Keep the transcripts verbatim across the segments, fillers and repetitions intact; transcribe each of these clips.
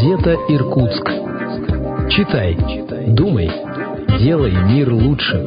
Газета «Иркутск». Читай, думай, делай мир лучше.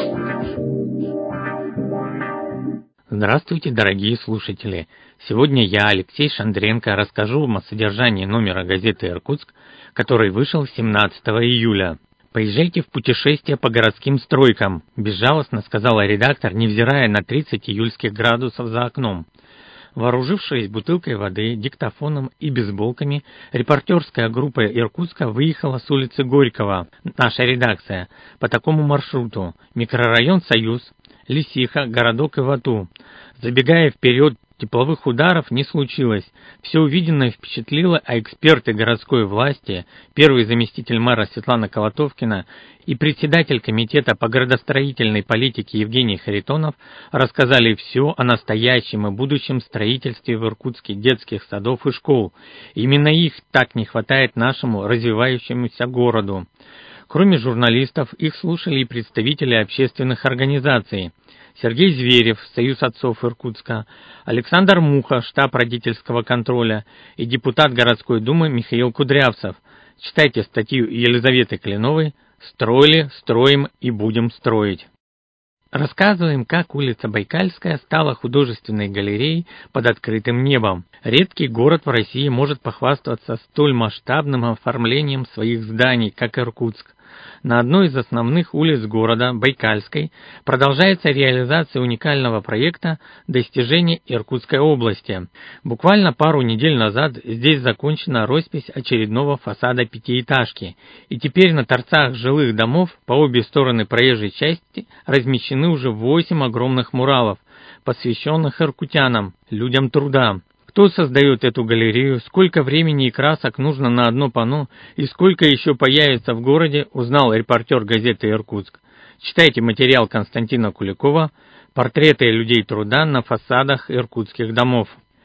Здравствуйте, дорогие слушатели! Сегодня я, Алексей Шандренко, расскажу вам о содержании номера газеты «Иркутск», который вышел семнадцатого июля. «Поезжайте в путешествие по городским стройкам», – безжалостно сказала редактор, невзирая на тридцать июльских градусов за окном. Вооружившись бутылкой воды, диктофоном и бейсболками, репортерская группа Иркутска выехала с улицы Горького, наша редакция, по такому маршруту: микрорайон Союз, Лисиха, городок Ивату. Забегая вперед, тепловых ударов не случилось. Все увиденное впечатлило, а эксперты городской власти, первый заместитель мэра Светлана Колотовкина и председатель комитета по градостроительной политике Евгений Харитонов рассказали все о настоящем и будущем строительстве в Иркутске детских садов и школ. Именно их так не хватает нашему развивающемуся городу. Кроме журналистов, их слушали и представители общественных организаций. Сергей Зверев, Союз отцов Иркутска, Александр Муха, штаб родительского контроля и депутат городской думы Михаил Кудрявцев. Читайте статью Елизаветы Кленовой «Строили, строим и будем строить». Рассказываем, как улица Байкальская стала художественной галереей под открытым небом. Редкий город в России может похвастаться столь масштабным оформлением своих зданий, как Иркутск. На одной из основных улиц города, Байкальской, продолжается реализация уникального проекта «Достижение Иркутской области». Буквально пару недель назад здесь закончена роспись очередного фасада пятиэтажки, и теперь на торцах жилых домов по обе стороны проезжей части размещены уже восемь огромных муралов, посвященных иркутянам, людям труда. Кто создает эту галерею, сколько времени и красок нужно на одно панно и сколько еще появится в городе, узнал репортер газеты «Иркутск». Читайте материал Константина Куликова «Портреты людей труда на фасадах иркутских домов».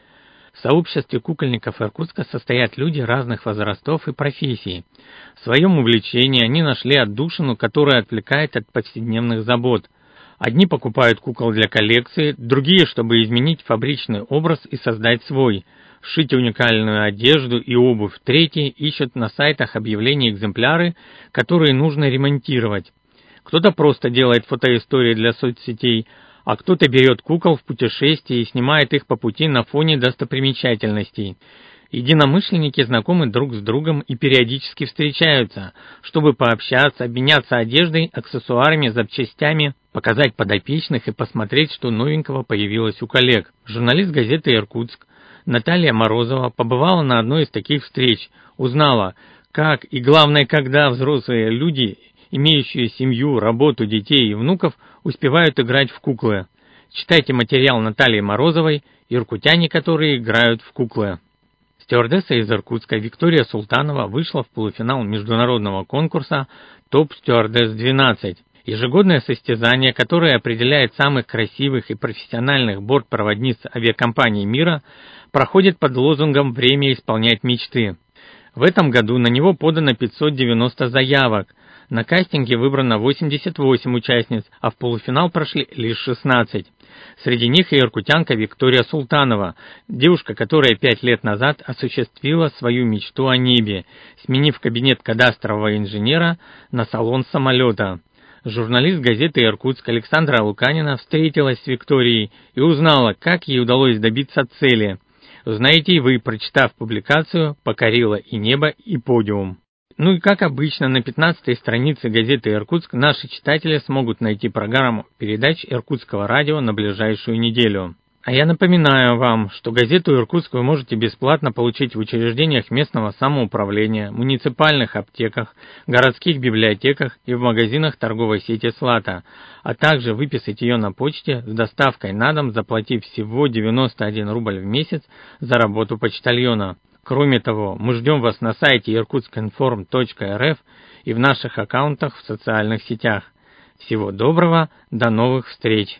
В сообществе кукольников Иркутска состоят люди разных возрастов и профессий. В своем увлечении они нашли отдушину, которая отвлекает от повседневных забот. Одни покупают кукол для коллекции, другие, чтобы изменить фабричный образ и создать свой, сшить уникальную одежду и обувь. Третьи ищут на сайтах объявления экземпляры, которые нужно ремонтировать. Кто-то просто делает фотоистории для соцсетей, а кто-то берет кукол в путешествие и снимает их по пути на фоне достопримечательностей. Единомышленники знакомы друг с другом и периодически встречаются, чтобы пообщаться, обменяться одеждой, аксессуарами, запчастями, показать подопечных и посмотреть, что новенького появилось у коллег. Журналист газеты «Иркутск» Наталья Морозова побывала на одной из таких встреч, узнала, как и, главное, когда взрослые люди, имеющие семью, работу, детей и внуков, успевают играть в куклы. Читайте материал Натальи Морозовой «Иркутяне, которые играют в куклы». Стюардесса из Иркутска Виктория Султанова вышла в полуфинал международного конкурса «Топ Стюардесс двенадцать». Ежегодное состязание, которое определяет самых красивых и профессиональных бортпроводниц авиакомпаний мира, проходит под лозунгом «Время исполнять мечты». В этом году на него подано пятьсот девяносто заявок. На кастинге выбрано восемьдесят восемь участниц, а в полуфинал прошли лишь шестнадцать. Среди них и иркутянка Виктория Султанова, девушка, которая пять лет назад осуществила свою мечту о небе, сменив кабинет кадастрового инженера на салон самолета. Журналист газеты «Иркутск» Александра Луканина встретилась с Викторией и узнала, как ей удалось добиться цели. Узнаете и вы, прочитав публикацию «Покорила и небо, и подиум». Ну и как обычно, на пятнадцатой странице газеты «Иркутск» наши читатели смогут найти программу передач Иркутского радио на ближайшую неделю. А я напоминаю вам, что газету «Иркутск» вы можете бесплатно получить в учреждениях местного самоуправления, муниципальных аптеках, городских библиотеках и в магазинах торговой сети «Слата», а также выписать ее на почте с доставкой на дом, заплатив всего девяносто один рубль в месяц за работу почтальона. Кроме того, мы ждем вас на сайте иркутск информ точка эр эф и в наших аккаунтах в социальных сетях. Всего доброго, до новых встреч!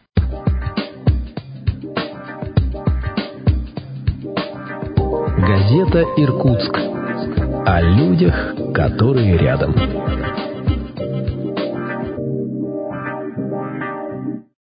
Газета «Иркутск». О людях, которые рядом.